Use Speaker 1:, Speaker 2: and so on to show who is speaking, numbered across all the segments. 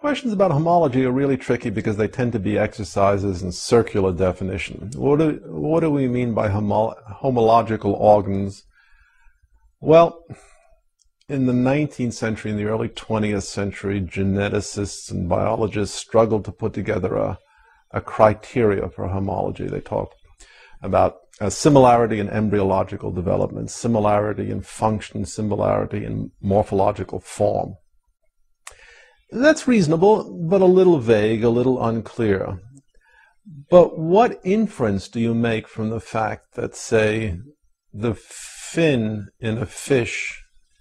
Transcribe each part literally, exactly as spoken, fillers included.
Speaker 1: Questions about homology are really tricky because they tend to be exercises in circular definition. What do, what do we mean by homo homological organs? Well, in the nineteenth century, in the early twentieth century, geneticists and biologists struggled to put together a, a criteria for homology. They talked about uh, similarity in embryological development, similarity in function, similarity in morphological form. That's reasonable, but a little vague, a little unclear. But what inference do you make from the fact that, say, the fin in a fish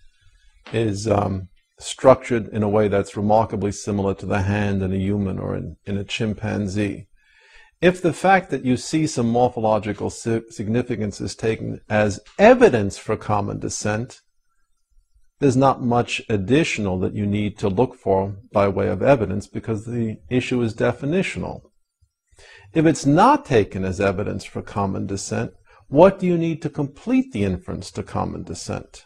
Speaker 1: is um, structured in a way that's remarkably similar to the hand in a human or in, in a chimpanzee? If the fact that you see some morphological significance is taken as evidence for common descent, there's not much additional that you need to look for by way of evidence because the issue is definitional. If it's not taken as evidence for common descent, what do you need to complete the inference to common descent?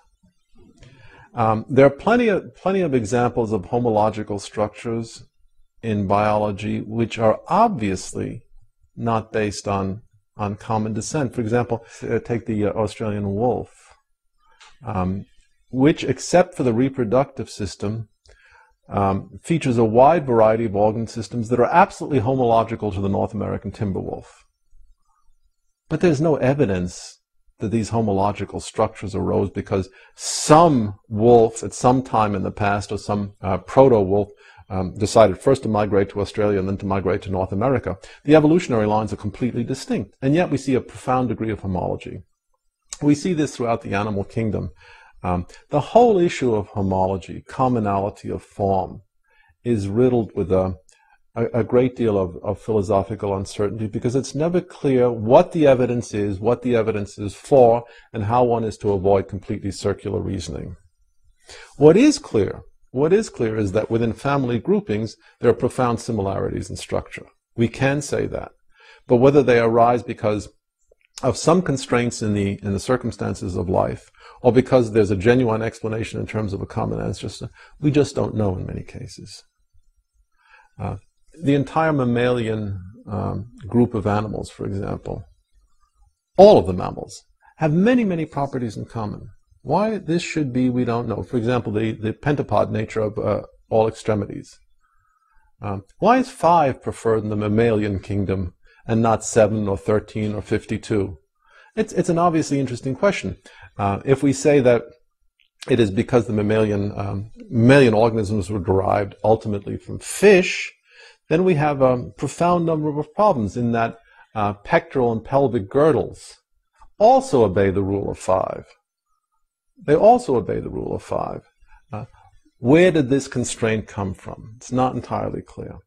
Speaker 1: Um, there are plenty of, plenty of examples of homological structures in biology which are obviously not based on, on common descent. For example, take the uh, Australian wolf. Um, which, except for the reproductive system, um, features a wide variety of organ systems that are absolutely homological to the North American timber wolf. But there's no evidence that these homological structures arose because some wolf at some time in the past, or some uh, proto-wolf, um, decided first to migrate to Australia and then to migrate to North America. The evolutionary lines are completely distinct, and yet we see a profound degree of homology. We see this throughout the animal kingdom. Um, the whole issue of homology, commonality of form, is riddled with a, a, a great deal of, of philosophical uncertainty because it's never clear what the evidence is, what the evidence is for, and how one is to avoid completely circular reasoning. What is clear, what is clear is that within family groupings, there are profound similarities in structure. We can say that. But whether they arise because of some constraints in the, in the circumstances of life, or because there's a genuine explanation in terms of a common ancestor, we just don't know in many cases. Uh, the entire mammalian um, group of animals, for example, all of the mammals, have many, many properties in common. Why this should be, we don't know. For example, the, the pentapod nature of uh, all extremities. Um, why is five preferred in the mammalian kingdom and not seven or thirteen or fifty-two? It's, it's an obviously interesting question. Uh, if we say that it is because the mammalian, um, mammalian organisms were derived ultimately from fish, then we have a profound number of problems in that uh, pectoral and pelvic girdles also obey the rule of five. They also obey the rule of five. Uh, where did this constraint come from? It's not entirely clear.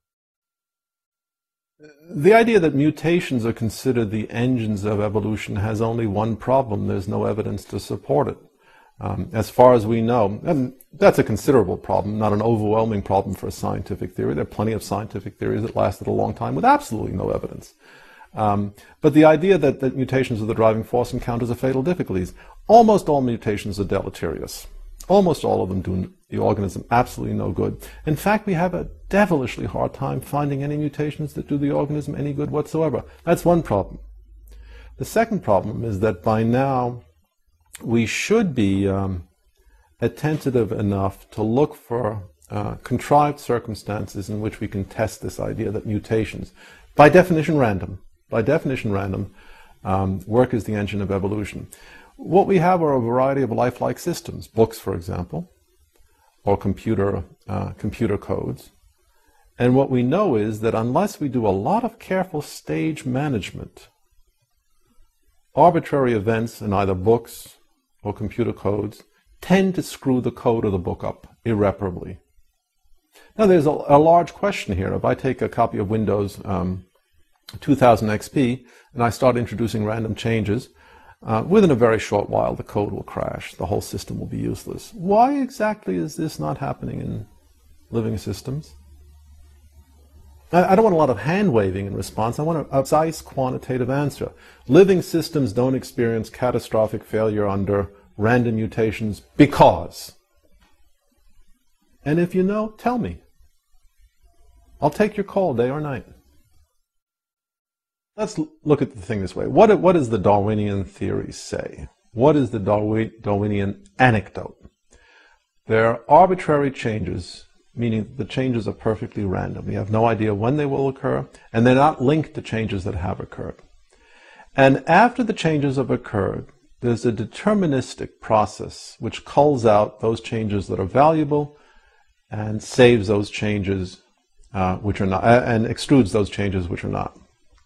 Speaker 1: The idea that mutations are considered the engines of evolution has only one problem. There's no evidence to support it. Um, as far as we know, and that's a considerable problem, not an overwhelming problem for a scientific theory. There are plenty of scientific theories that lasted a long time with absolutely no evidence. Um, but the idea that, that mutations are the driving force encounters a fatal difficulties. Almost all mutations are deleterious. Almost all of them do the organism absolutely no good. In fact, we have a devilishly hard time finding any mutations that do the organism any good whatsoever. That's one problem. The second problem is that by now we should be um, attentive enough to look for uh, contrived circumstances in which we can test this idea that mutations, by definition random, by definition random, um, work as the engine of evolution. What we have are a variety of lifelike systems, books, for example, or computer, uh, computer codes. And what we know is that unless we do a lot of careful stage management, arbitrary events in either books or computer codes tend to screw the code of the book up irreparably. Now there's a, a large question here. If I take a copy of Windows um, two thousand X P and I start introducing random changes, Uh, within a very short while, the code will crash. The whole system will be useless. Why exactly is this not happening in living systems? I, I don't want a lot of hand-waving in response. I want a precise quantitative answer. Living systems don't experience catastrophic failure under random mutations because. And if you know, tell me. I'll take your call day or night. Let's look at the thing this way. What, what does the Darwinian theory say? What is the Darwin, Darwinian anecdote? There are arbitrary changes, meaning the changes are perfectly random. We have no idea when they will occur, and they're not linked to changes that have occurred. And after the changes have occurred, there's a deterministic process which culls out those changes that are valuable and saves those changes uh, which are not, uh, and extrudes those changes which are not.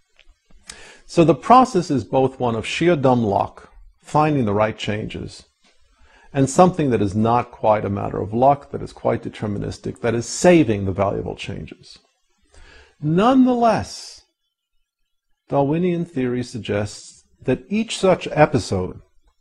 Speaker 1: So the process is both one of sheer dumb luck, finding the right changes, and something that is not quite a matter of luck, that is quite deterministic, that is saving the valuable changes. Nonetheless, Darwinian theory suggests that each such episode,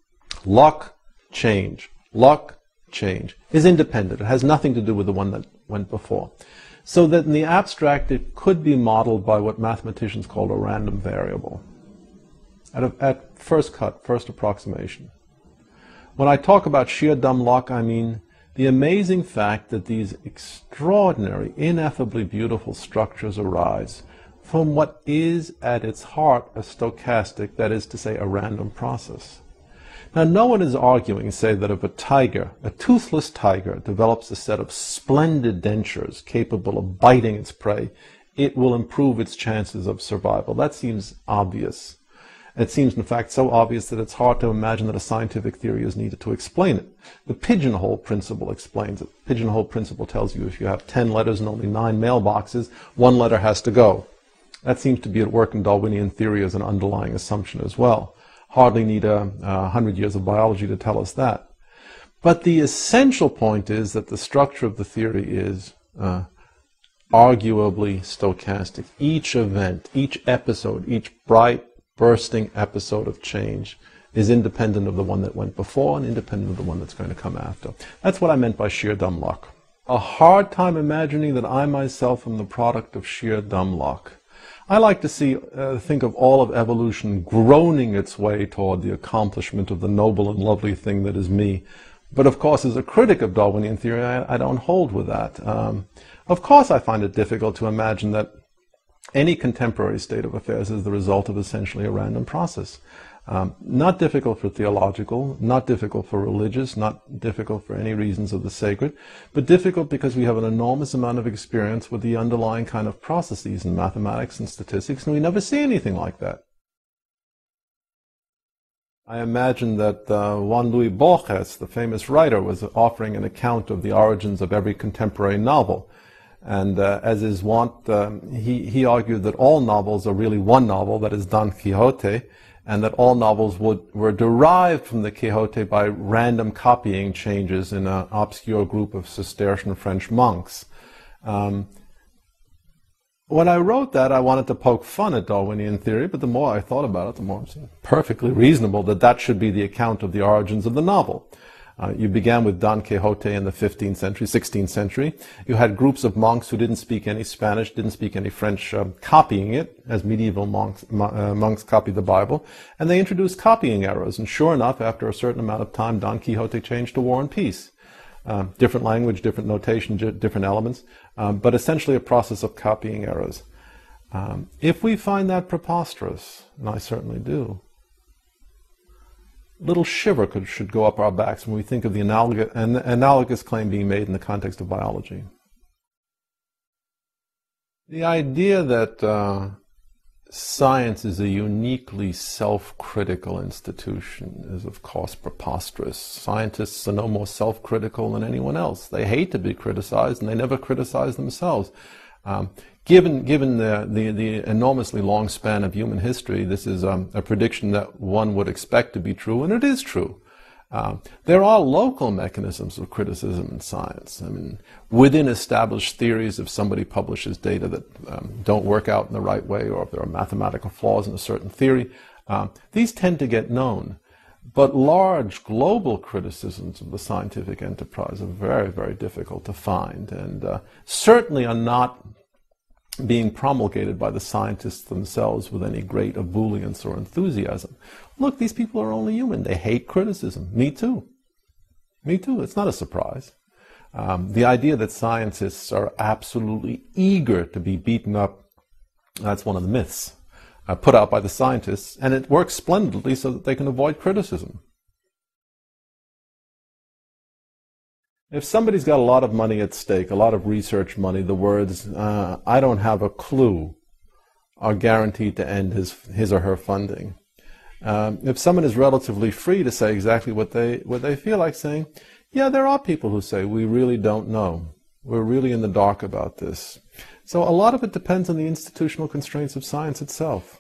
Speaker 1: luck, change, luck, change, is independent. It has nothing to do with the one that went before. So that in the abstract, it could be modeled by what mathematicians call a random variable. At, a, at first cut, first approximation. When I talk about sheer dumb luck, I mean the amazing fact that these extraordinary, ineffably beautiful structures arise from what is at its heart a stochastic, that is to say, a random process. Now, no one is arguing, say, that if a tiger, a toothless tiger, develops a set of splendid dentures capable of biting its prey, it will improve its chances of survival. That seems obvious. It seems, in fact, so obvious that it's hard to imagine that a scientific theory is needed to explain it. The pigeonhole principle explains it. The pigeonhole principle tells you if you have ten letters and only nine mailboxes, one letter has to go. That seems to be at work in Darwinian theory as an underlying assumption as well. Hardly need a, a hundred years of biology to tell us that. But the essential point is that the structure of the theory is uh, arguably stochastic. Each event, each episode, each bright, bursting episode of change is independent of the one that went before and independent of the one that's going to come after. That's what I meant by sheer dumb luck. A hard time imagining that I myself am the product of sheer dumb luck. I like to see, uh, think of all of evolution groaning its way toward the accomplishment of the noble and lovely thing that is me. But of course, as a critic of Darwinian theory, I, I don't hold with that. Um, of course, I find it difficult to imagine that any contemporary state of affairs is the result of essentially a random process. Um, not difficult for theological, not difficult for religious, not difficult for any reasons of the sacred, but difficult because we have an enormous amount of experience with the underlying kind of processes in mathematics and statistics, and we never see anything like that. I imagine that uh, Juan Luis Borges, the famous writer, was offering an account of the origins of every contemporary novel. And uh, as is wont, um, he, he argued that all novels are really one novel, that is Don Quixote, and that all novels would, were derived from the Quixote by random copying changes in an obscure group of Cistercian French monks. Um, when I wrote that, I wanted to poke fun at Darwinian theory, but the more I thought about it, the more it seemed perfectly reasonable that that should be the account of the origins of the novel. Uh, you began with Don Quixote in the fifteenth century, sixteenth century. You had groups of monks who didn't speak any Spanish, didn't speak any French, uh, copying it, as medieval monks, uh, monks copied the Bible, and they introduced copying errors. And sure enough, after a certain amount of time, Don Quixote changed to War and Peace. Uh, different language, different notation, different elements, um, but essentially a process of copying errors. Um, if we find that preposterous, and I certainly do, little shiver could, should go up our backs when we think of the analogous, an analogous claim being made in the context of biology. The idea that uh, science is a uniquely self-critical institution is, of course, preposterous. Scientists are no more self-critical than anyone else. They hate to be criticized, and they never criticize themselves. Um, given given the, the, the enormously long span of human history, this is um, a prediction that one would expect to be true, and it is true. Um, there are local mechanisms of criticism in science. I mean, within established theories, if somebody publishes data that um, don't work out in the right way, or if there are mathematical flaws in a certain theory, um, these tend to get known. But large global criticisms of the scientific enterprise are very, very difficult to find, and uh, certainly are not being promulgated by the scientists themselves with any great ebullience or enthusiasm. Look, these people are only human. They hate criticism. Me too. Me too. It's not a surprise. Um, the idea that scientists are absolutely eager to be beaten up, that's one of the myths uh, put out by the scientists, and it works splendidly so that they can avoid criticism. If somebody's got a lot of money at stake, a lot of research money, the words, uh, I don't have a clue, are guaranteed to end his, his or her funding. Um, if someone is relatively free to say exactly what they, what they feel like saying, yeah, there are people who say, we really don't know. We're really in the dark about this. So a lot of it depends on the institutional constraints of science itself.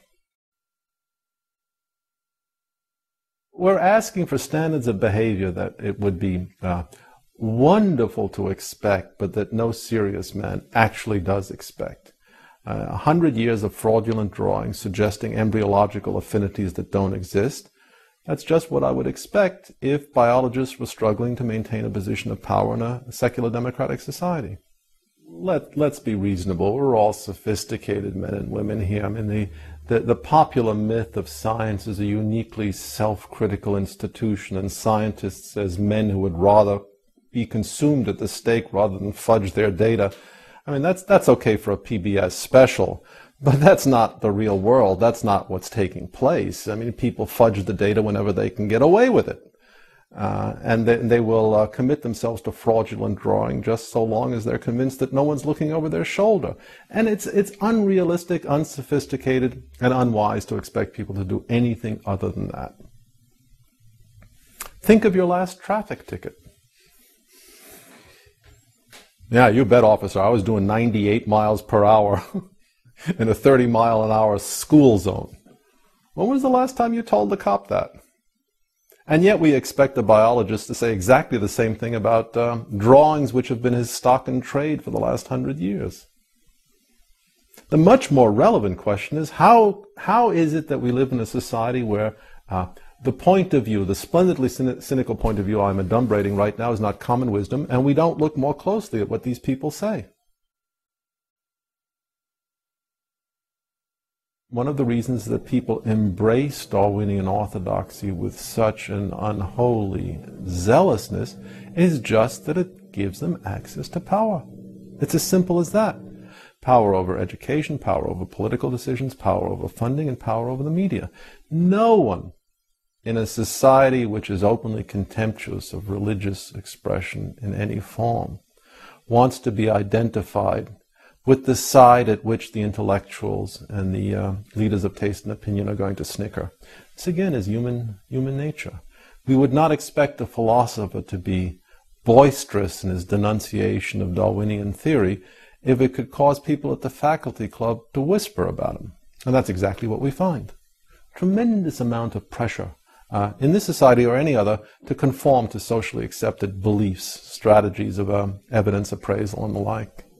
Speaker 1: We're asking for standards of behavior that it would be uh, wonderful to expect, but that no serious man actually does expect. Uh, a hundred years of fraudulent drawings suggesting embryological affinities that don't exist. That's just what I would expect if biologists were struggling to maintain a position of power in a secular democratic society. Let, let's be reasonable. We're all sophisticated men and women here. I mean, the, the, the popular myth of science is a uniquely self-critical institution, and scientists as men who would rather be consumed at the stake rather than fudge their data. I mean, that's, that's okay for a P B S special, but that's not the real world. That's not what's taking place. I mean, people fudge the data whenever they can get away with it. Uh, and they, they will uh, commit themselves to fraudulent drawing just so long as they're convinced that no one's looking over their shoulder. And it's, it's unrealistic, unsophisticated, and unwise to expect people to do anything other than that. Think of your last traffic ticket. Yeah, you bet, officer. I was doing ninety-eight miles per hour in a thirty mile an hour school zone. When was the last time you told the cop that? And yet we expect a biologist to say exactly the same thing about uh, drawings which have been his stock in trade for the last hundred years. The much more relevant question is how, how is it that we live in a society where uh, the point of view, the splendidly cynical point of view I'm adumbrating right now is not common wisdom, and we don't look more closely at what these people say? One of the reasons that people embrace Darwinian orthodoxy with such an unholy zealousness is just that it gives them access to power. It's as simple as that. Power over education, power over political decisions, power over funding, and power over the media. No one in a society which is openly contemptuous of religious expression in any form wants to be identified with the side at which the intellectuals and the uh, leaders of taste and opinion are going to snicker. This again is human, human nature. We would not expect a philosopher to be boisterous in his denunciation of Darwinian theory if it could cause people at the faculty club to whisper about him. And that's exactly what we find. Tremendous amount of pressure uh, in this society or any other to conform to socially accepted beliefs, strategies of uh, evidence appraisal and the like.